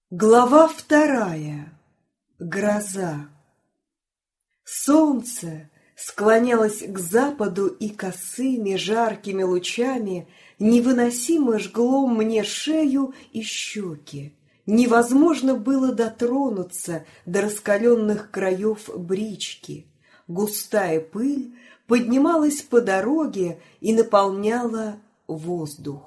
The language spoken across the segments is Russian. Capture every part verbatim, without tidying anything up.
Глава вторая. Гроза. Солнце склонялось к западу, и косыми жаркими лучами невыносимо жгло мне шею и щеки. Невозможно было дотронуться до раскаленных краев брички. Густая пыль поднималась по дороге и наполняла воздух.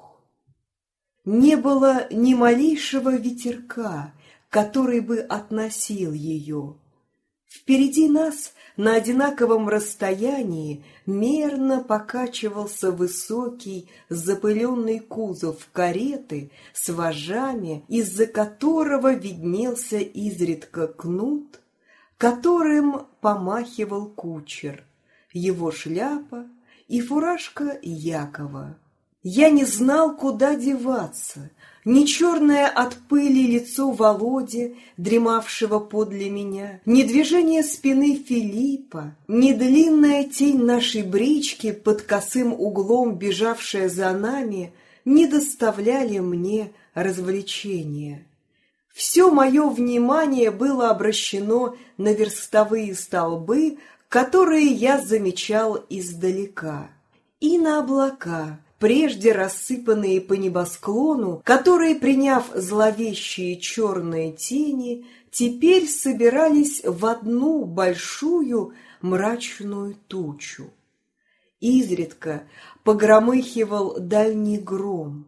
Не было ни малейшего ветерка, который бы относил ее. Впереди нас на одинаковом расстоянии мерно покачивался высокий запыленный кузов кареты с вожжами, из-за которого виднелся изредка кнут, которым помахивал кучер, его шляпа и фуражка Якова. Я не знал, куда деваться. Ни черное от пыли лицо Володи, дремавшего подле меня, ни движение спины Филиппа, ни длинная тень нашей брички под косым углом, бежавшая за нами, не доставляли мне развлечения. Все мое внимание было обращено на верстовые столбы, которые я замечал издалека, и на облака, прежде рассыпанные по небосклону, которые, приняв зловещие черные тени, теперь собирались в одну большую мрачную тучу. Изредка погромыхивал дальний гром.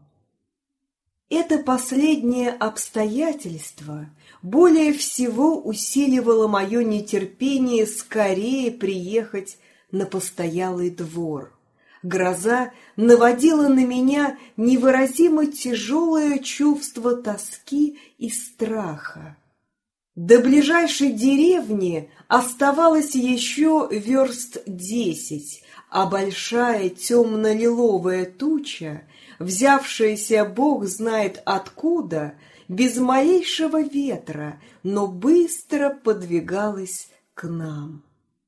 Это последнее обстоятельство более всего усиливало мое нетерпение скорее приехать на постоялый двор. Гроза наводила на меня невыразимо тяжелое чувство тоски и страха. До ближайшей деревни оставалось еще верст десять, а большая темно-лиловая туча, взявшаяся бог знает откуда, без малейшего ветра, но быстро подвигалась к нам.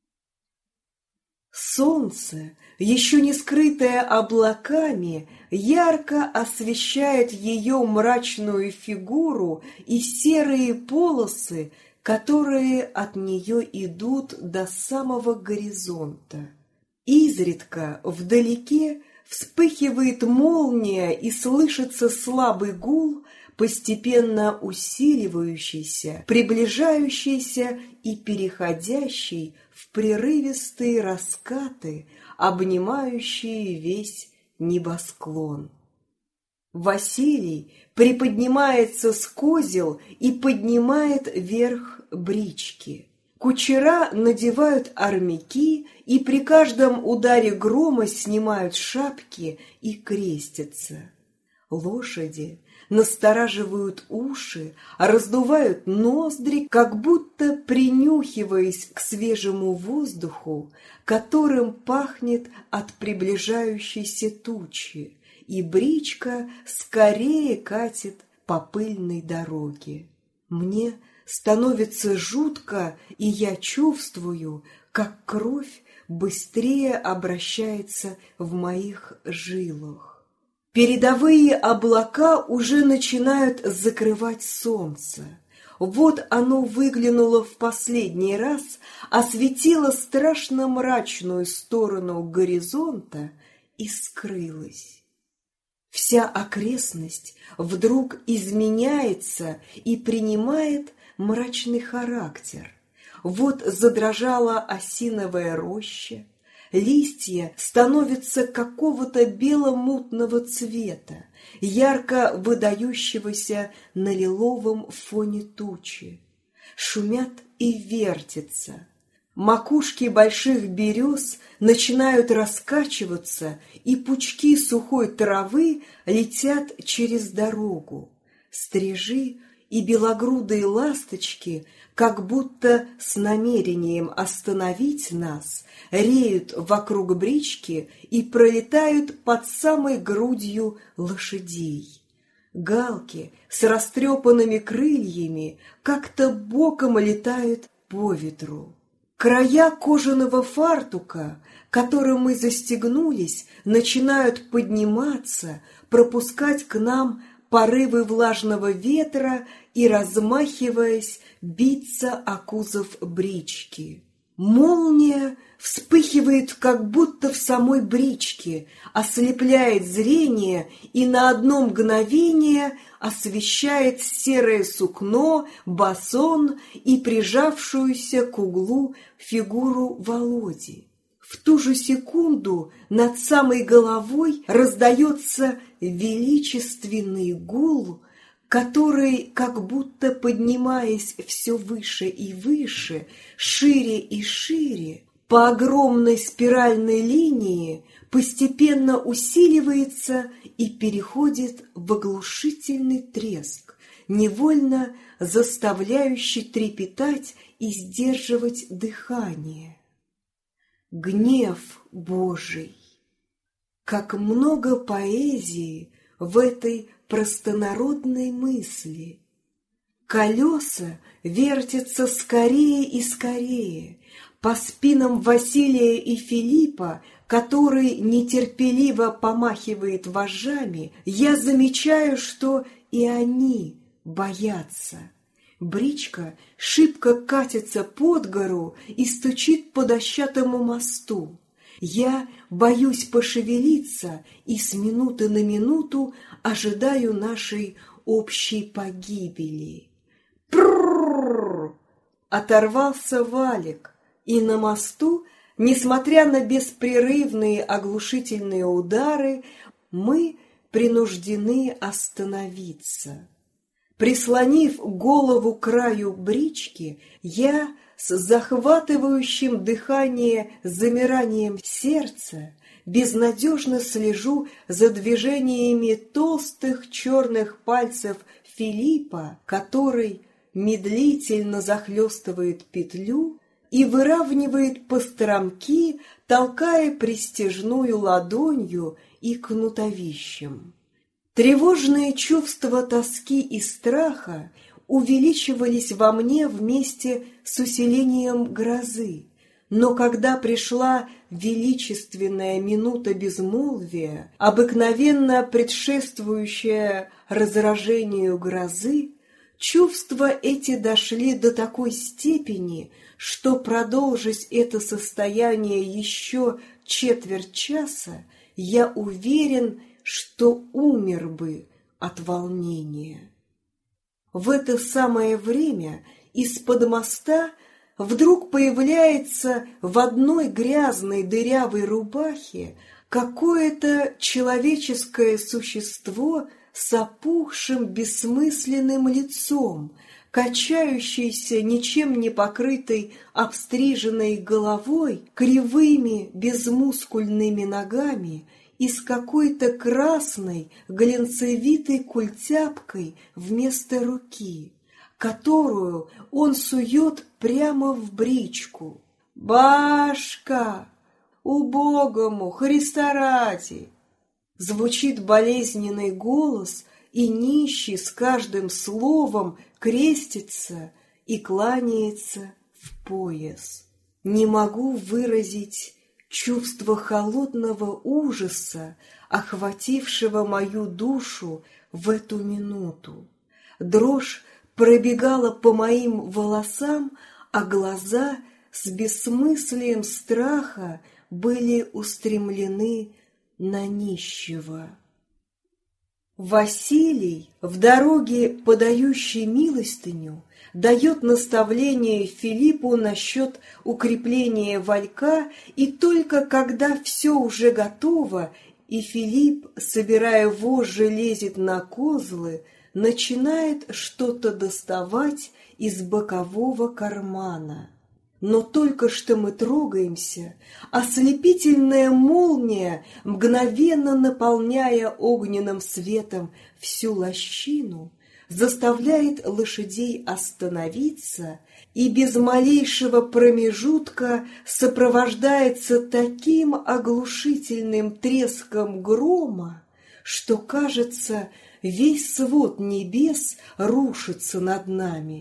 Солнце, еще не скрытое облаками, ярко освещает ее мрачную фигуру и серые полосы, которые от нее идут до самого горизонта. Изредка вдалеке вспыхивает молния и слышится слабый гул, постепенно усиливающийся, приближающийся и переходящий в прерывистые раскаты, обнимающие весь небосклон. Василий приподнимается с козел и поднимает вверх брички. Кучера надевают армяки и при каждом ударе грома снимают шапки и крестятся. Лошади настораживают уши, раздувают ноздри, как будто принюхиваясь к свежему воздуху, которым пахнет от приближающейся тучи, и бричка скорее катит по пыльной дороге. Мне становится жутко, и я чувствую, как кровь быстрее обращается в моих жилах. Передовые облака уже начинают закрывать солнце. Вот оно выглянуло в последний раз, осветило страшно мрачную сторону горизонта и скрылось. Вся окрестность вдруг изменяется и принимает мрачный характер. Вот задрожала осиновая роща, листья становятся какого-то бело-мутного цвета, ярко выдающегося на лиловом фоне тучи. Шумят и вертятся. Макушки больших берез начинают раскачиваться, и пучки сухой травы летят через дорогу. Стрижи и белогрудые ласточки, как будто с намерением остановить нас, реют вокруг брички и пролетают под самой грудью лошадей. Галки с растрепанными крыльями как-то боком летают по ветру. Края кожаного фартука, которым мы застегнулись, начинают подниматься, пропускать к нам порывы влажного ветра и, размахиваясь, биться о кузов брички. Молния вспыхивает как будто в самой бричке, ослепляет зрение и на одно мгновение освещает серое сукно, басон и прижавшуюся к углу фигуру Володи. В ту же секунду над самой головой раздается величественный гул, который, как будто поднимаясь все выше и выше, шире и шире, по огромной спиральной линии постепенно усиливается и переходит в оглушительный треск, невольно заставляющий трепетать и сдерживать дыхание. Гнев Божий! Как много поэзии в этой простонародной мысли! Колеса вертятся скорее и скорее. По спинам Василия и Филиппа, который нетерпеливо помахивает вожжами, я замечаю, что и они боятся. Бричка шибко катится под гору и стучит по дощатому мосту. Я боюсь пошевелиться и с минуты на минуту ожидаю нашей общей погибели. Пррррррр! Оторвался валик, и на мосту, несмотря на беспрерывные оглушительные удары, мы принуждены остановиться. Прислонив голову к краю брички, я с захватывающим дыхание замиранием сердца безнадежно слежу за движениями толстых черных пальцев Филиппа, который медлительно захлестывает петлю и выравнивает постромки, толкая пристяжную ладонью и кнутовищем. Тревожные чувства тоски и страха увеличивались во мне вместе с усилением грозы, но когда пришла величественная минута безмолвия, обыкновенно предшествующая разражению грозы, чувства эти дошли до такой степени, что, продолжить это состояние еще четверть часа, я уверен, что умер бы от волнения. В это самое время из-под моста вдруг появляется в одной грязной дырявой рубахе какое-то человеческое существо с опухшим бессмысленным лицом, качающейся ничем не покрытой обстриженной головой, кривыми безмускульными ногами и с какой-то красной глянцевитой культяпкой вместо руки, которую он сует прямо в бричку. «Башка! Убогому, Христа ради!» Звучит болезненный голос, и нищий с каждым словом крестится и кланяется в пояс. Не могу выразить чувство холодного ужаса, охватившего мою душу в эту минуту. Дрожь пробегала по моим волосам, а глаза с бессмыслием страха были устремлены на нищего. Василий, в дороге подающий милостыню, дает наставление Филиппу насчет укрепления валька, и только когда все уже готово, и Филипп, собирая вожжи, лезет на козлы, начинает что-то доставать из бокового кармана. Но только что мы трогаемся, ослепительная молния, мгновенно наполняя огненным светом всю лощину, заставляет лошадей остановиться и без малейшего промежутка сопровождается таким оглушительным треском грома, что, кажется, весь свод небес рушится над нами.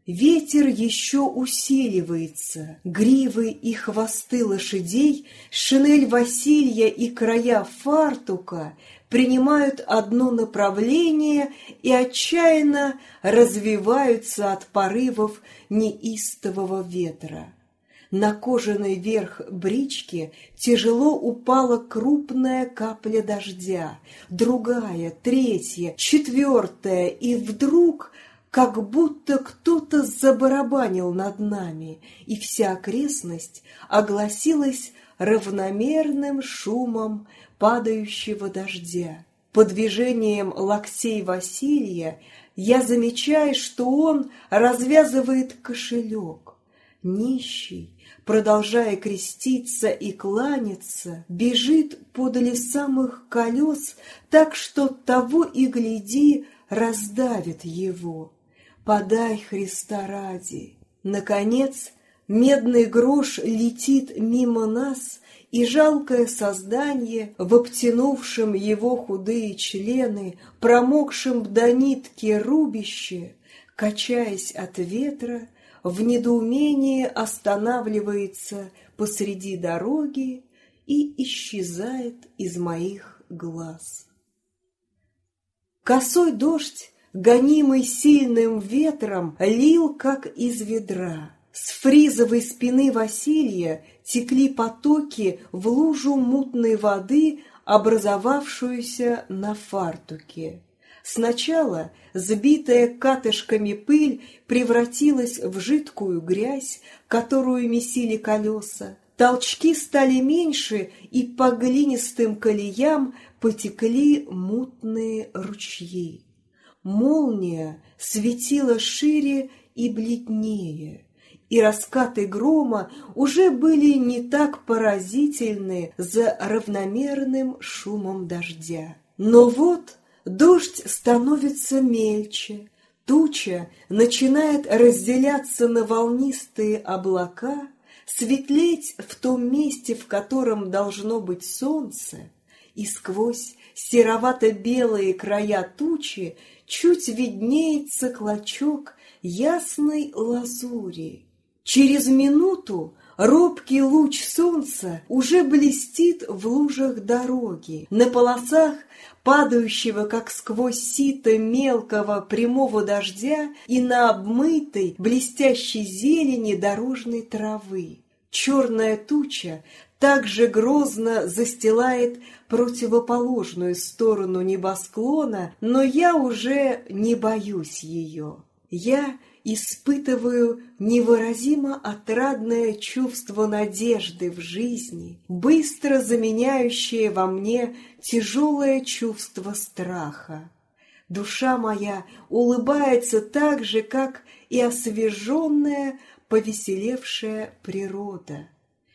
Ветер еще усиливается, гривы и хвосты лошадей, шинель Василья и края фартука принимают одно направление и отчаянно развиваются от порывов неистового ветра. На кожаный верх брички тяжело упала крупная капля дождя, другая, третья, четвертая, и вдруг, как будто кто-то забарабанил над нами, и вся окрестность огласилась равномерным шумом падающего дождя. По движениям локтей Василия я замечаю, что он развязывает кошелек. Нищий, продолжая креститься и кланяться, бежит подле самых колес, так что того и гляди раздавит его. Подай Христа ради. Наконец, медный грош летит мимо нас, и жалкое создание, в обтянувшем его худые члены, промокшем до нитки рубище, качаясь от ветра, в недоумении останавливается посреди дороги и исчезает из моих глаз. Косой дождь, гонимый сильным ветром, лил, как из ведра. С фризовой спины Василия текли потоки в лужу мутной воды, образовавшуюся на фартуке. Сначала сбитая катышками пыль превратилась в жидкую грязь, которую месили колеса. Толчки стали меньше, и по глинистым колеям потекли мутные ручьи. Молния светила шире и бледнее, и раскаты грома уже были не так поразительны за равномерным шумом дождя. Но вот дождь становится мельче, туча начинает разделяться на волнистые облака, светлеть в том месте, в котором должно быть солнце, и сквозь серовато-белые края тучи чуть виднеется клочок ясной лазури. Через минуту робкий луч солнца уже блестит в лужах дороги, на полосах падающего, как сквозь сито мелкого прямого дождя, и на обмытой, блестящей зелени дорожной травы. Черная туча также грозно застилает противоположную сторону небосклона, но я уже не боюсь ее. Я испытываю невыразимо отрадное чувство надежды в жизни, быстро заменяющее во мне тяжелое чувство страха. Душа моя улыбается так же, как и освеженная, повеселевшая природа.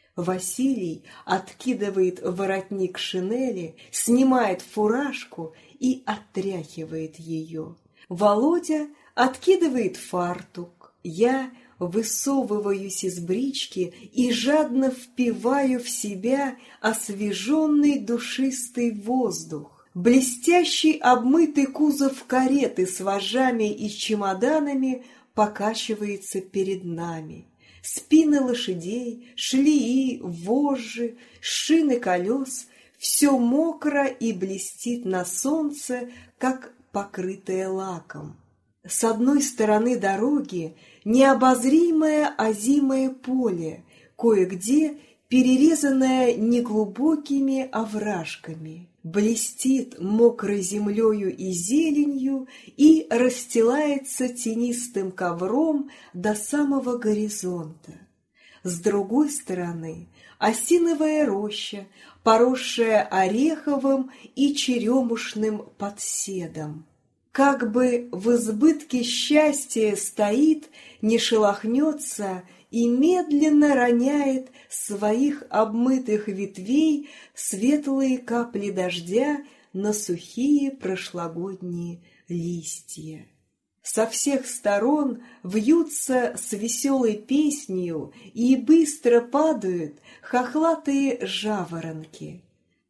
Василий откидывает воротник шинели, снимает фуражку и отряхивает ее. Володя откидывает фартук. Я высовываюсь из брички и жадно впиваю в себя освеженный душистый воздух. Блестящий обмытый кузов кареты с вожжами и чемоданами покачивается перед нами. Спины лошадей, шлеи, вожжи, шины колес — все мокро и блестит на солнце, как покрытое лаком. С одной стороны дороги необозримое озимое поле, кое-где перерезанное неглубокими овражками, блестит мокрой землею и зеленью и расстилается тенистым ковром до самого горизонта. С другой стороны осиновая роща, поросшая ореховым и черемушным подседом. Как бы в избытке счастья стоит, не шелохнется и медленно роняет своих обмытых ветвей светлые капли дождя на сухие прошлогодние листья. Со всех сторон вьются с веселой песнью и быстро падают хохлатые жаворонки.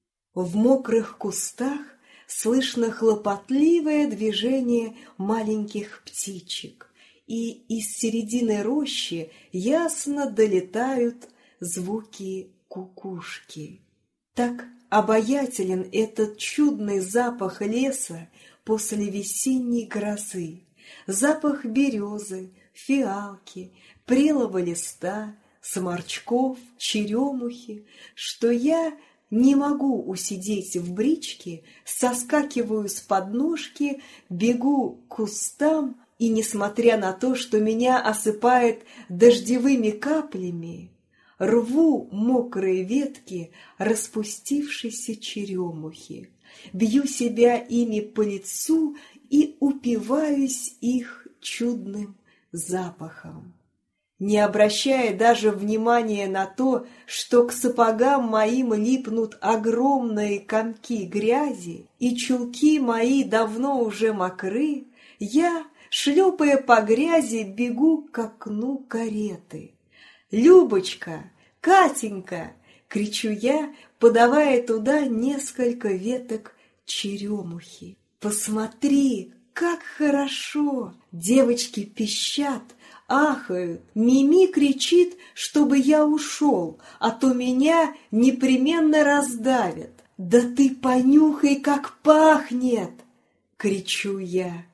В мокрых кустах слышно хлопотливое движение маленьких птичек, и из середины рощи ясно долетают звуки кукушки. Так обаятелен этот чудный запах леса после весенней грозы, запах березы, фиалки, прелого листа, сморчков, черемухи, что я не могу усидеть в бричке, соскакиваю с подножки, бегу к кустам, и, несмотря на то, что меня осыпает дождевыми каплями, рву мокрые ветки распустившейся черемухи, бью себя ими по лицу и упиваюсь их чудным запахом, не обращая даже внимания на то, что к сапогам моим липнут огромные комки грязи, и чулки мои давно уже мокры, я, шлепая по грязи, бегу к окну кареты. «Любочка! Катенька!» — кричу я, подавая туда несколько веток черемухи. «Посмотри, как хорошо!» Девочки пищат, ахают. Мими кричит, чтобы я ушел, а то меня непременно раздавят. «Да ты понюхай, как пахнет!» — кричу я.